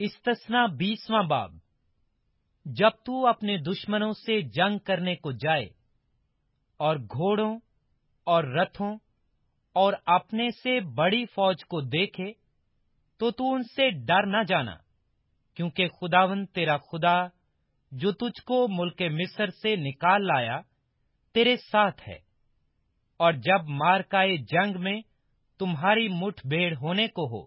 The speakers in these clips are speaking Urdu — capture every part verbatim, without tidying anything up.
استثنا بیسواں باب۔ جب تو اپنے دشمنوں سے جنگ کرنے کو جائے اور گھوڑوں اور رتھوں اور اپنے سے بڑی فوج کو دیکھے تو تو ان سے ڈر نہ جانا، کیونکہ خداوند تیرا خدا جو تجھ کو ملک مصر سے نکال لایا تیرے ساتھ ہے۔ اور جب مارکائے جنگ میں تمہاری مٹھ بھیڑ ہونے کو ہو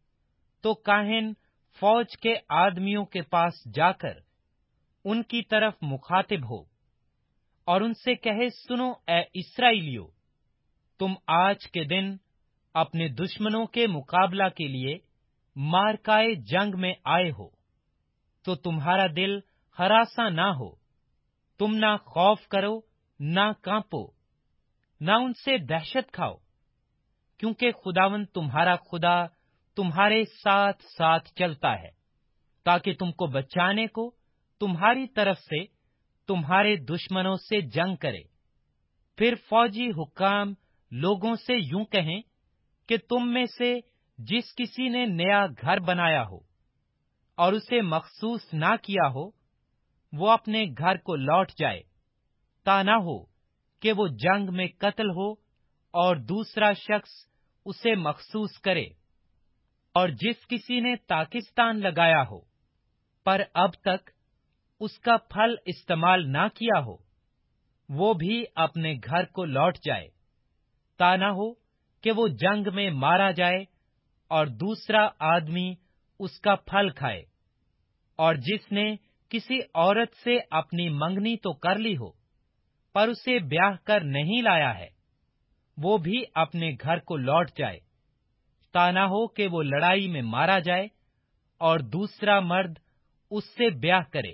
تو کاہن فوج کے آدمیوں کے پاس جا کر ان کی طرف مخاطب ہو اور ان سے کہے، سنو اے اسرائیلیو، تم آج کے دن اپنے دشمنوں کے مقابلہ کے لیے مارکائے جنگ میں آئے ہو، تو تمہارا دل ہراساں نہ ہو، تم نہ خوف کرو نہ کانپو، نہ ان سے دہشت کھاؤ، کیونکہ خداوند تمہارا خدا تمہارے ساتھ ساتھ چلتا ہے، تاکہ تم کو بچانے کو تمہاری طرف سے تمہارے دشمنوں سے جنگ کرے۔ پھر فوجی حکام لوگوں سے یوں کہیں کہ تم میں سے جس کسی نے نیا گھر بنایا ہو اور اسے مخصوص نہ کیا ہو، وہ اپنے گھر کو لوٹ جائے، تا نہ ہو کہ وہ جنگ میں قتل ہو اور دوسرا شخص اسے مخصوص کرے۔ اور جس کسی نے تاکستان لگایا ہو پر اب تک اس کا پھل استعمال نہ کیا ہو، وہ بھی اپنے گھر کو لوٹ جائے، تا نہ ہو کہ وہ جنگ میں مارا جائے اور دوسرا آدمی اس کا پھل کھائے۔ اور جس نے کسی عورت سے اپنی منگنی تو کر لی ہو پر اسے بیاہ کر نہیں لایا ہے، وہ بھی اپنے گھر کو لوٹ جائے، تا نہ ہو کہ وہ لڑائی میں مارا جائے اور دوسرا مرد اس سے بیاہ کرے۔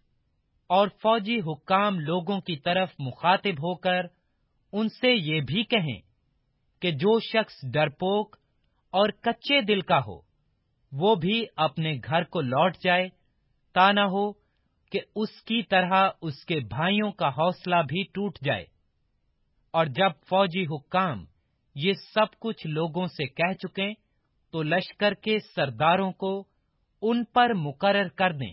اور فوجی حکام لوگوں کی طرف مخاطب ہو کر ان سے یہ بھی کہیں کہ جو شخص ڈرپوک اور کچے دل کا ہو، وہ بھی اپنے گھر کو لوٹ جائے، تا نہ ہو کہ اس کی طرح اس کے بھائیوں کا حوصلہ بھی ٹوٹ جائے۔ اور جب فوجی حکام یہ سب کچھ لوگوں سے کہہ چکیں تو لشکر کے سرداروں کو ان پر مقرر کر دیں۔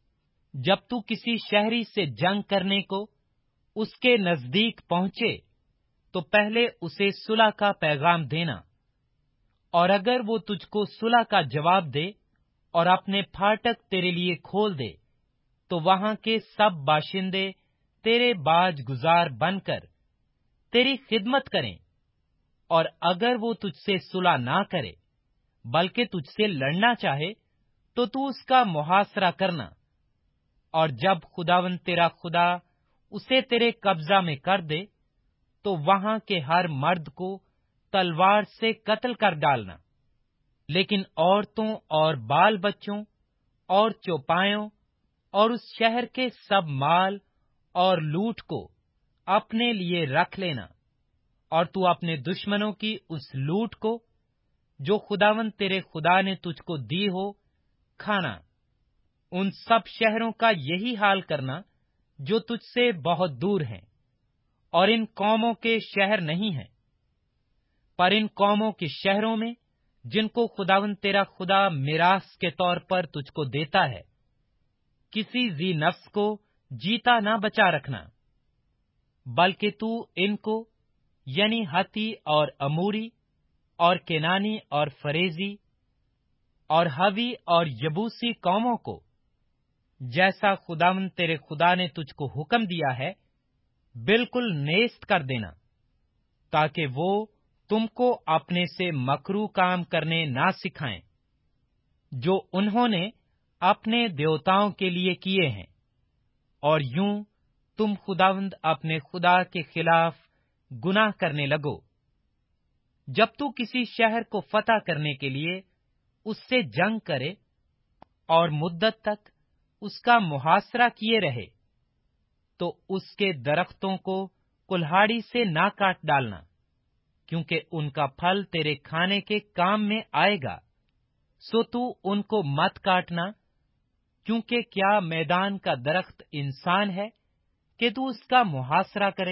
جب تو کسی شہری سے جنگ کرنے کو اس کے نزدیک پہنچے تو پہلے اسے صلح کا پیغام دینا، اور اگر وہ تجھ کو صلح کا جواب دے اور اپنے پھاٹک تیرے لیے کھول دے تو وہاں کے سب باشندے تیرے باج گزار بن کر تیری خدمت کریں۔ اور اگر وہ تجھ سے صلح نہ کرے بلکہ تجھ سے لڑنا چاہے تو تو اس کا محاصرہ کرنا، اور جب خداوند تیرا خدا اسے تیرے قبضہ میں کر دے تو وہاں کے ہر مرد کو تلوار سے قتل کر ڈالنا، لیکن عورتوں اور بال بچوں اور چوپایوں اور اس شہر کے سب مال اور لوٹ کو اپنے لیے رکھ لینا، اور تو اپنے دشمنوں کی اس لوٹ کو جو خداوند تیرے خدا نے تجھ کو دی ہو کھانا۔ ان سب شہروں کا یہی حال کرنا جو تجھ سے بہت دور ہیں اور ان قوموں کے شہر نہیں ہیں، پر ان قوموں کے شہروں میں جن کو خداوند تیرا خدا میراث کے طور پر تجھ کو دیتا ہے، کسی ذی نفس کو جیتا نہ بچا رکھنا، بلکہ تو ان کو یعنی ہتی اور اموری اور کینانی اور فریزی اور ہوی اور یبوسی قوموں کو، جیسا خداوند تیرے خدا نے تجھ کو حکم دیا ہے، بالکل نیست کر دینا، تاکہ وہ تم کو اپنے سے مکرو کام کرنے نہ سکھائیں جو انہوں نے اپنے دیوتاؤں کے لیے کیے ہیں، اور یوں تم خداوند اپنے خدا کے خلاف گناہ کرنے لگو۔ جب تو کسی شہر کو فتح کرنے کے لیے اس سے جنگ کرے اور مدت تک اس کا محاصرہ کیے رہے تو اس کے درختوں کو کلہاڑی سے نہ کاٹ ڈالنا، کیونکہ ان کا پھل تیرے کھانے کے کام میں آئے گا، سو تو ان کو مت کاٹنا، کیونکہ کیا میدان کا درخت انسان ہے کہ تو اس کا محاصرہ کرے؟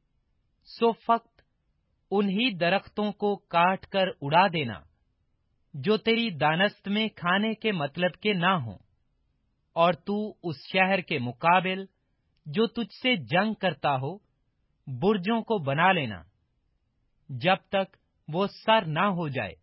سو فقط انہی درختوں کو کاٹ کر اڑا دینا، جو تیری دانست میں کھانے کے مطلب کے نہ ہوں، اور تو اس شہر کے مقابل جو تجھ سے جنگ کرتا ہو برجوں کو بنا لینا، جب تک وہ سر نہ ہو جائے۔